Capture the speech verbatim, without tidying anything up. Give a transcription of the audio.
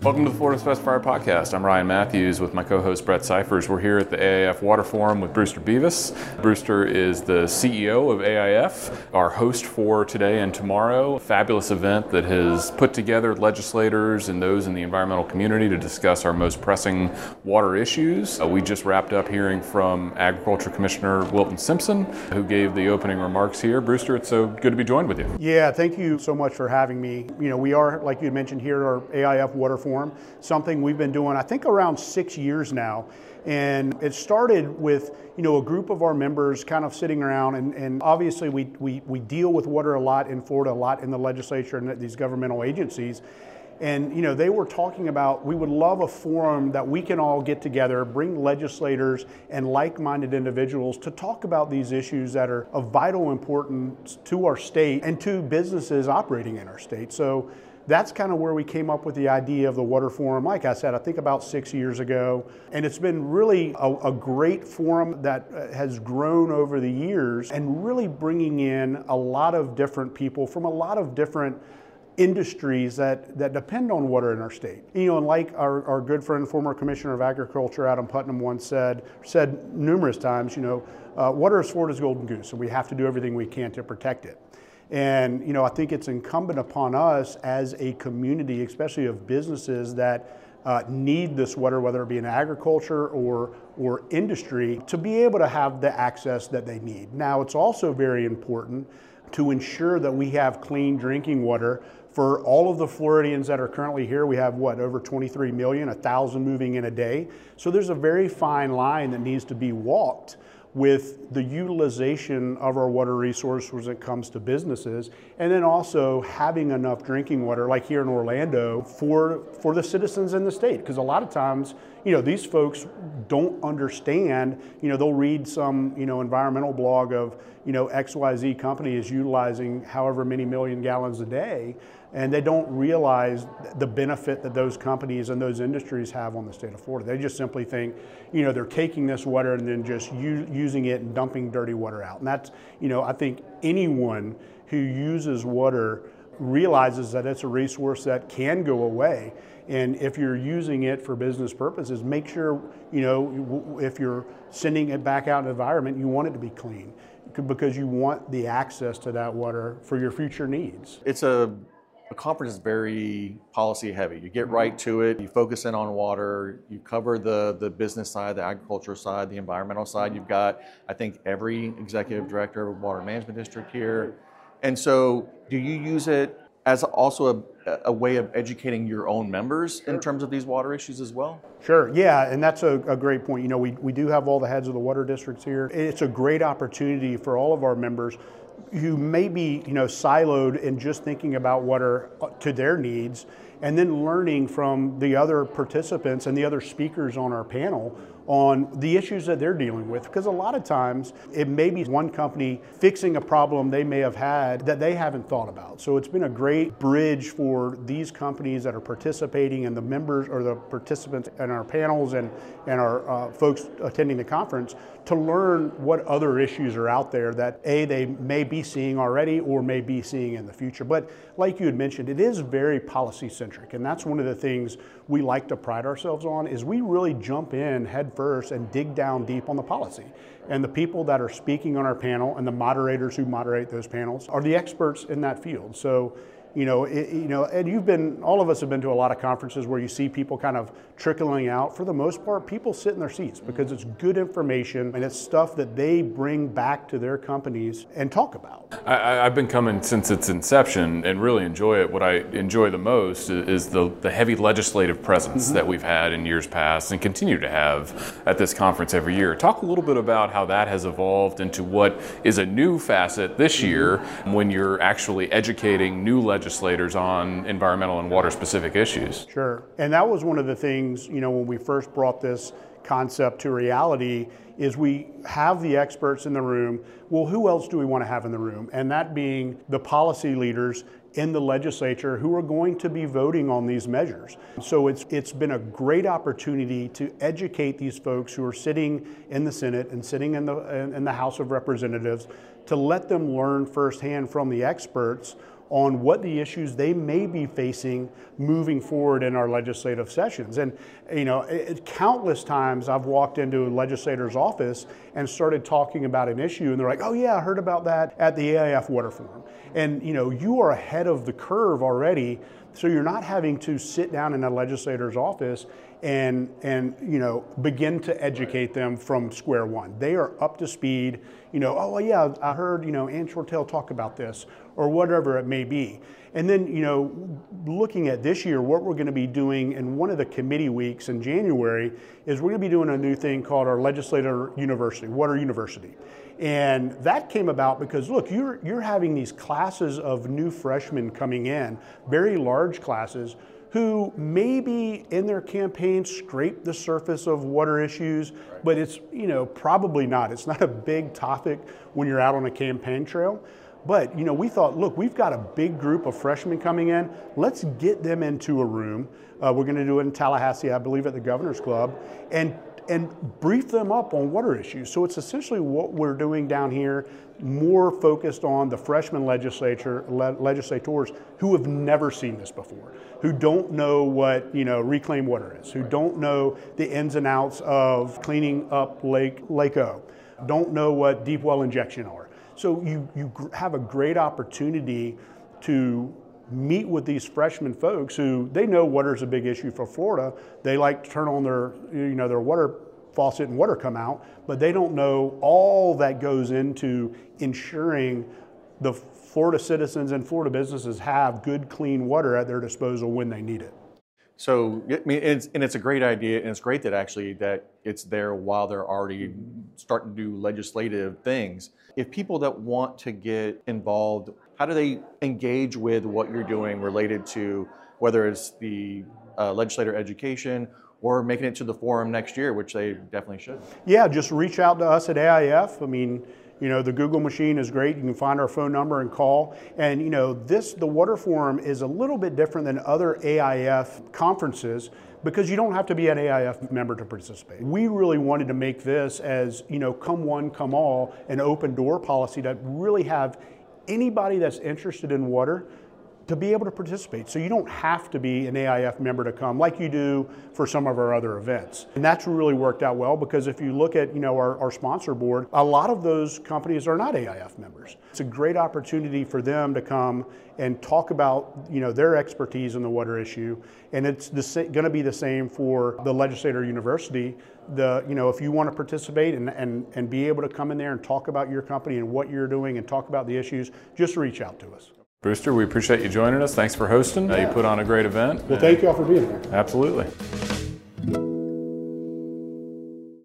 Welcome to the Florida Specifier Podcast. I'm Ryan Matthews with my co-host Brett Cyphers. We're here at the A I F Water Forum with Brewster Beavis. Brewster is the C E O of A I F, our host for today and tomorrow. A fabulous event that has put together legislators and those in the environmental community to discuss our most pressing water issues. Uh, we just wrapped up hearing from Agriculture Commissioner Wilton Simpson, who gave the opening remarks here. Brewster, it's so good to be joined with you. Yeah, thank you so much for having me. You know, we are, like you mentioned here, our A I F Water Forum. Something we've been doing, I think, around six years now. And it started with, you know, a group of our members kind of sitting around, and, and obviously we, we, we deal with water a lot in Florida, a lot in the legislature and these governmental agencies. And, you know, they were talking about, we would love a forum that we can all get together, bring legislators and like-minded individuals to talk about these issues that are of vital importance to our state and to businesses operating in our state. So that's kind of where we came up with the idea of the Water Forum, like I said, I think about six years ago. And it's been really a, a great forum that has grown over the years and really bringing in a lot of different people from a lot of different industries that, that depend on water in our state. You know, and like our, our good friend, former Commissioner of Agriculture, Adam Putnam, once said, said numerous times, you know, uh, water is Florida's golden goose, and we have to do everything we can to protect it. And, you know, I think it's incumbent upon us as a community, especially of businesses that uh, need this water, whether it be in agriculture or, or industry, to be able to have the access that they need. Now, it's also very important to ensure that we have clean drinking water for all of the Floridians that are currently here. We have, what, over twenty-three million, one thousand moving in a day. So there's a very fine line that needs to be walked with the utilization of our water resource when it comes to businesses, and then also having enough drinking water, like here in Orlando, for, for the citizens in the state. Because a lot of times, you know, these folks don't understand, you know, they'll read some, you know, environmental blog of, you know, X Y Z company is utilizing however many million gallons a day, and they don't realize the benefit that those companies and those industries have on the state of Florida. They just simply think, you know, they're taking this water and then just u- using it and dumping dirty water out. And that's, you know, I think anyone who uses water realizes that it's a resource that can go away. And if you're using it for business purposes, make sure, you know, if you're sending it back out in the environment, you want it to be clean, because you want the access to that water for your future needs. It's a A conference is very policy heavy. You get right to it, you focus in on water, you cover the, the business side, the agriculture side, the environmental side. You've got, I think, every executive director of water management district here. And so do you use it as also a, a way of educating your own members in terms of these water issues as well? Sure, yeah, and that's a, a great point. You know, we, we do have all the heads of the water districts here. It's a great opportunity for all of our members who may be, you know, siloed in just thinking about water to their needs, and then learning from the other participants and the other speakers on our panel on the issues that they're dealing with. Because a lot of times it may be one company fixing a problem they may have had that they haven't thought about. So it's been a great bridge for these companies that are participating, and the members or the participants in our panels and, and our uh, folks attending the conference, to learn what other issues are out there that A, they may be seeing already or may be seeing in the future. But like you had mentioned, it is very policy centric, and that's one of the things we like to pride ourselves on, is we really jump in head first and dig down deep on the policy. And the people that are speaking on our panel and the moderators who moderate those panels are the experts in that field. So, you know, it, you know, and you've been, all of us have been to a lot of conferences where you see people kind of trickling out. For the most part, people sit in their seats because it's good information and it's stuff that they bring back to their companies and talk about. I, I've been coming since its inception and really enjoy it. What I enjoy the most is the, the heavy legislative presence mm-hmm. that we've had in years past and continue to have at this conference every year. Talk a little bit about how that has evolved into what is a new facet this year when you're actually educating new legislators legislators on environmental and water specific issues. Sure, and that was one of the things, you know, when we first brought this concept to reality, is we have the experts in the room. Well, who else do we want to have in the room? And that being the policy leaders in the legislature who are going to be voting on these measures. So it's it's been a great opportunity to educate these folks who are sitting in the Senate and sitting in the in the House of Representatives, to let them learn firsthand from the experts on what the issues they may be facing moving forward in our legislative sessions. And you know, it, countless times I've walked into a legislator's office and started talking about an issue, and they're like, "Oh yeah, I heard about that at the A I F Water Forum." And you know, you are ahead of the curve already, so you're not having to sit down in a legislator's office and and you know begin to educate them from square one. They are up to speed. You know, oh yeah, I heard you know Ann Shortell talk about this, or whatever it may be. And then you know, looking at this year, what we're going to be doing in one of the committee weeks in January is we're going to be doing a new thing called our Legislator University, Water University. And that came about because, look, you're, you're having these classes of new freshmen coming in, very large classes, who maybe in their campaign scrape the surface of water issues, but it's, you know, probably not. It's not a big topic when you're out on a campaign trail. But, you know, we thought, look, we've got a big group of freshmen coming in. Let's get them into a room. Uh, we're going to do it in Tallahassee, I believe, at the Governor's Club, and and brief them up on water issues. So it's essentially what we're doing down here, more focused on the freshman legislature, le legislators who have never seen this before, who don't know what you know reclaimed water is, who don't know the ins and outs of cleaning up Lake Lake O, don't know what deep well injection are. So you, you have a great opportunity to meet with these freshman folks who they know water is a big issue for Florida. They like to turn on their, you know, their water faucet and water come out, but they don't know all that goes into ensuring the Florida citizens and Florida businesses have good, clean water at their disposal when they need it. So, I mean, it's, and it's a great idea, and it's great that actually that it's there while they're already starting to do legislative things. If people that want to get involved, how do they engage with what you're doing related to whether it's the uh, legislator education or making it to the forum next year, which they definitely should? Yeah, just reach out to us at A I F. I mean, you know, the Google machine is great. You can find our phone number and call. And, you know, this, the Water Forum is a little bit different than other A I F conferences because you don't have to be an A I F member to participate. We really wanted to make this as, you know, come one, come all, an open door policy that really have anybody that's interested in water to be able to participate. So you don't have to be an A I F member to come like you do for some of our other events. And that's really worked out well because if you look at you know our, our sponsor board, a lot of those companies are not A I F members. It's a great opportunity for them to come and talk about you know their expertise in the water issue. And it's going to be the same for the Legislator University. The, you know, if you want to participate and, and, and be able to come in there and talk about your company and what you're doing and talk about the issues, just reach out to us. Brewster, we appreciate you joining us. Thanks for hosting. Yeah. Uh, you put on a great event. Well, thank you all for being here. Absolutely.